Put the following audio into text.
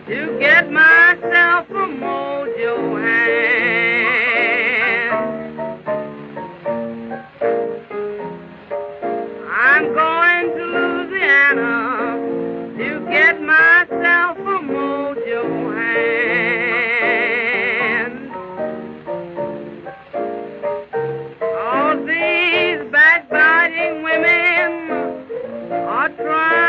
to get myself a mojo hand. I'm going to Louisiana to get myself a mojo hand. All these backbiting women are trying